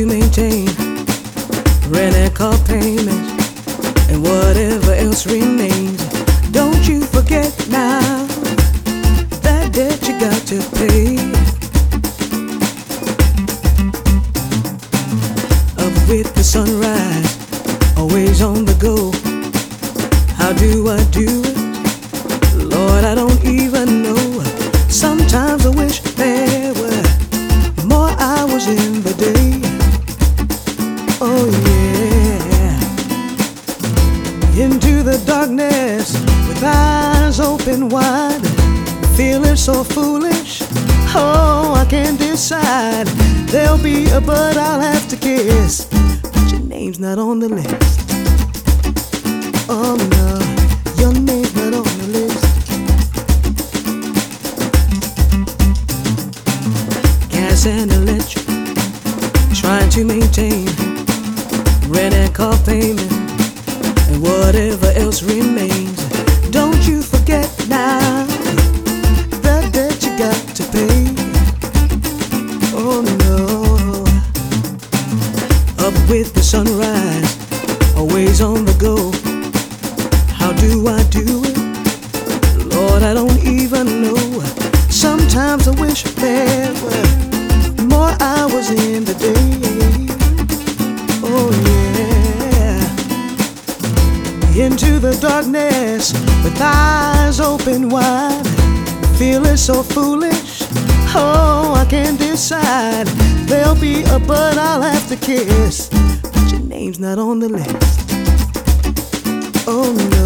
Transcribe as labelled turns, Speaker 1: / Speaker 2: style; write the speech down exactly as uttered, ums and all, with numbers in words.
Speaker 1: to maintain rent and car payment and whatever else remains. Don't you forget now that debt you got to pay. Up with the sunrise, always on the go. How do I do it? Lord, I don't even know. Sometimes I wish there were more hours in the day. Oh yeah. Into the darkness with eyes open wide, feeling so foolish. Oh, I can't decide. There'll be a bud I'll have to kiss, but your name's not on the list. Oh no, your name's not on the list. Gas and electric, trying to maintain rent and car payment and whatever else remains. Don't you forget now the debt you got to pay. Oh no. Up with the sunrise, always on the go. How do I do it? Lord, I don't even know. Sometimes I wish there were more hours in the day. Oh yeah. Into the darkness with eyes open wide, feeling so foolish. Oh, I can't decide. There'll be a bud I'll have to kiss, but your name's not on the list. Oh no.